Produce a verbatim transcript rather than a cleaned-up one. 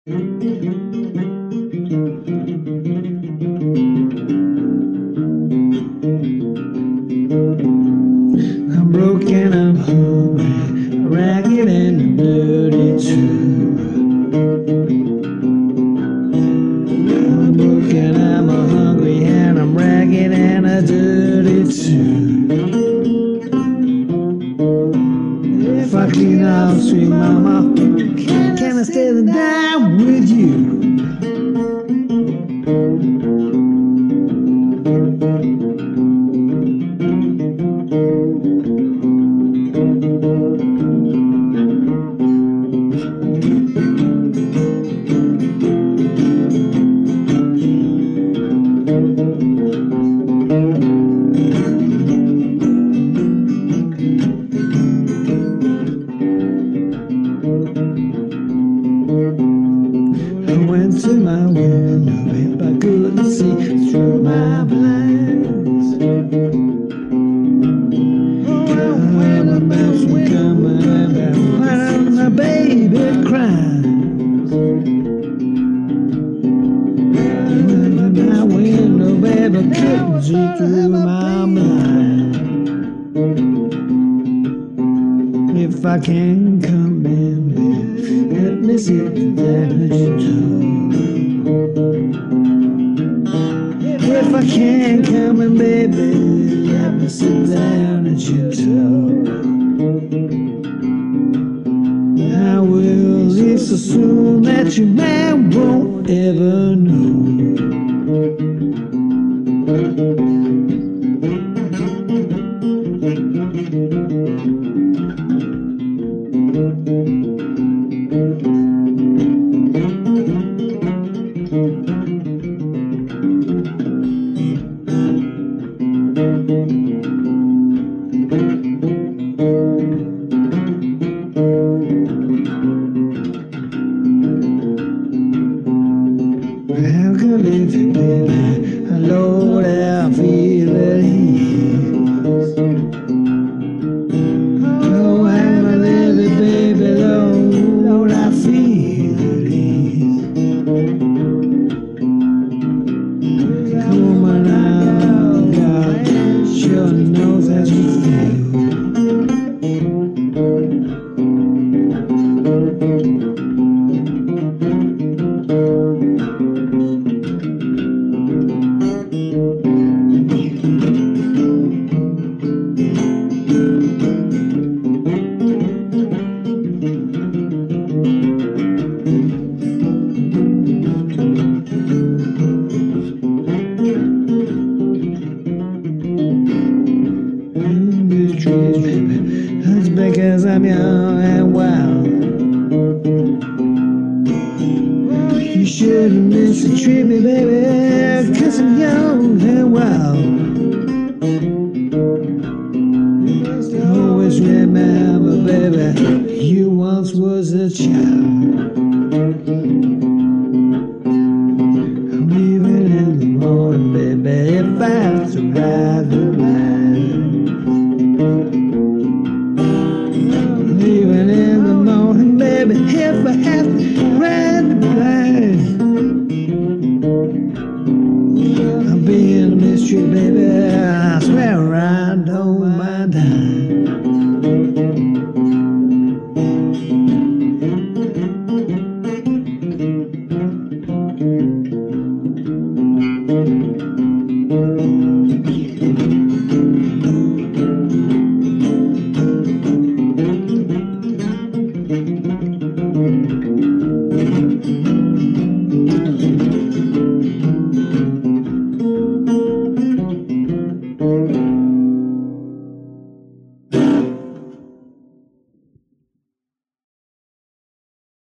I'm broken, I'm hungry, ragged and dirty too. I'm broken, I'm hungry, and I'm ragged and I'm dirty too. If I clean up, sweet mama, can I stay the night with you? I went to my window if I couldn't see through my blinds. Oh, when the bells were coming and when my baby cries. When my window, baby, couldn't see through my blind. If I can come in, baby, let me sit down at your toe. If I can't come in, baby, let me sit down at your toe. I will leave so soon that your man won't ever know. How can I live it, baby? I know that I feel at ease. Oh, how can I live it, baby? Lord, I feel at ease. Come on now, God sure knows how you feel. That's because I'm young and wild. You shouldn't mistreat me, baby, cause I'm young and wild. You must always remember, baby, you once was a child. I'm leaving in the morning, baby, if I have to ride the line. Even in the morning, baby, if I have to ride the blind. I'm being a mystery, baby.